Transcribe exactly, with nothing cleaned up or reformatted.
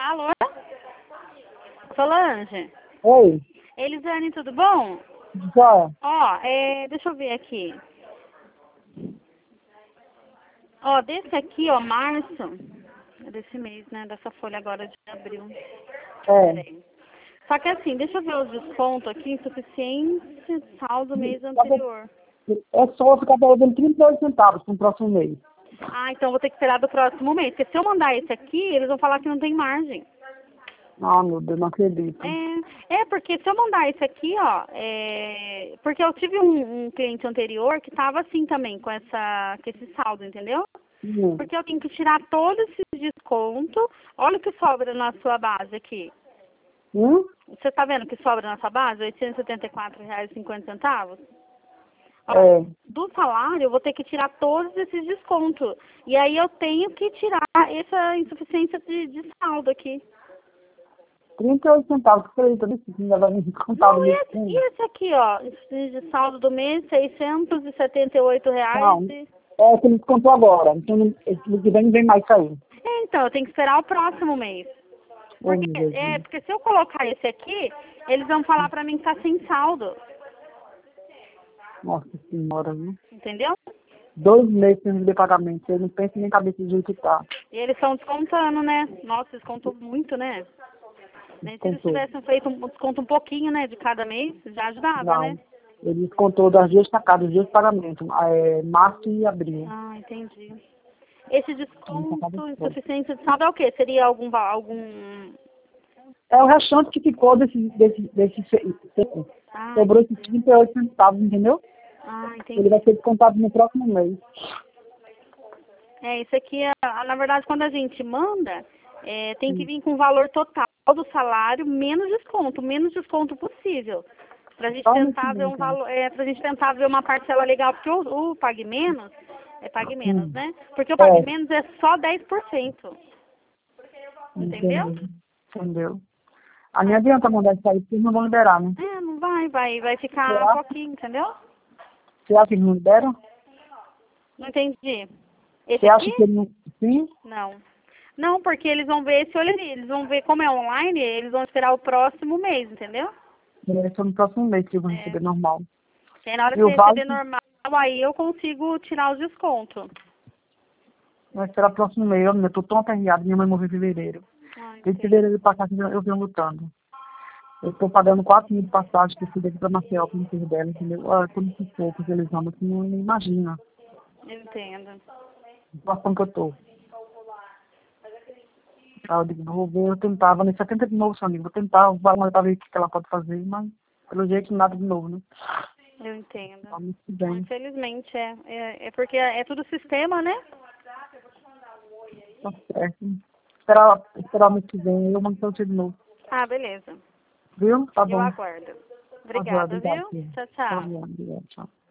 Alô? Solange? Oi, Elisane, tudo bom? já. Ó, é, deixa eu ver aqui. Ó, desse aqui, ó, março, é desse mês, né, dessa folha agora de abril. É. Peraí. Só que assim, deixa eu ver os descontos aqui, insuficiente saldo mês anterior. É só ficar devendo trinta e oito centavos para o próximo mês. Ah, então vou ter que esperar do próximo mês, porque se eu mandar esse aqui, eles vão falar que não tem margem. Ah, meu Deus, não acredito. É, é porque se eu mandar esse aqui, ó, é, porque eu tive um, um cliente anterior que tava assim também, com essa, com esse saldo, entendeu? Hum. Porque eu tenho que tirar todos esses descontos. Olha o que sobra na sua base aqui. Hum? Você tá vendo o que sobra na sua base? oitocentos e setenta e quatro reais e cinquenta centavos? Ó, É. do salário eu vou ter que tirar todos esses descontos. E aí eu tenho que tirar essa insuficiência de, de saldo aqui. trinta e oito centavos, que foi isso? Disse que ainda vai me descontar do Não, e mês esse, que e vem. esse aqui, ó, esse de saldo do mês, seiscentos e setenta e oito reais. Não, E... é o que ele descontou agora. Então, esse mês que vem não vem mais sair. É, então, eu tenho que esperar o próximo mês. Ô, Porque, meu é, Jesus. porque se eu colocar esse aqui, eles vão falar pra mim que tá sem saldo. Nossa senhora, viu? Entendeu? Dois meses sem receber pagamento. Eu não penso nem cabeça do jeito que tá. E eles estão descontando, né? Nossa, descontou muito, né? Nem se eles Descontou. tivessem feito um desconto um pouquinho, né, de cada mês, já ajudava, né? Não. Ele descontou das duas sacadas, dos dois pagamentos. É, março e abril. Ah, entendi. Esse Uma sacada desconto só. insuficiente de saldo é o quê? Seria algum, va- algum... É o restante que ficou desse, desse, desse, desse Ah, sobrou esses entendi. trinta e oito centavos, entendeu? Ah, Ele vai entendi. ser descontado no próximo mês. É, isso aqui, é, na verdade, quando a gente manda, é, tem que vir com o valor total do salário, menos desconto, menos desconto possível. Pra gente Só no que tentar ver vem, um então. valor, é, pra gente tentar ver uma parcela legal, porque o, o Pague Menos, é Pague Menos, Hum. né? Porque o Pague É, Menos é só dez por cento, entendeu? entendeu? Entendeu? A minha adianta mandar isso aí, porque eles não vão liberar, né? É, não vai, vai, vai ficar Será? pouquinho, entendeu? Você acha que eles não liberam? Não entendi. Esse Você acha aqui? que eles não... Sim? Não. Não, porque eles vão ver esse olho ali, eles vão ver como é online, eles vão esperar o próximo mês, entendeu? É só no próximo mês que eu vou É. receber normal. E aí, na hora E que o você vale receber normal, aí eu consigo tirar os descontos. vai ser o próximo mês. Eu eu tô tão aperreada, minha mãe morreu em fevereiro. Ah, Desde entendo. fevereiro passado eu venho lutando. Eu tô pagando quatro mil de passagem que eu fui daqui pra Maceió, com o filho dela, entendeu? Olha, como se for, porque eles amam, assim, não não imagina Eu entendo. a situação que eu tô. Aí eu digo, vou ver, eu tentava, nesse setenta de novo, seu amigo, vou tentar, vou lá pra ver o que ela pode fazer, mas pelo jeito nada de novo, né? Eu entendo. Tá muito Ah, bem, infelizmente, é. É, é porque é tudo sistema, né? tá certo. Esperar, esperar o mês que vem, eu mando pra você de novo. Ah, beleza. Viu? Tá Eu bom. aguardo. Tá joia, Obrigada, obrigado, viu? filho. Tchau, Tá tchau. bom, obrigado, tchau.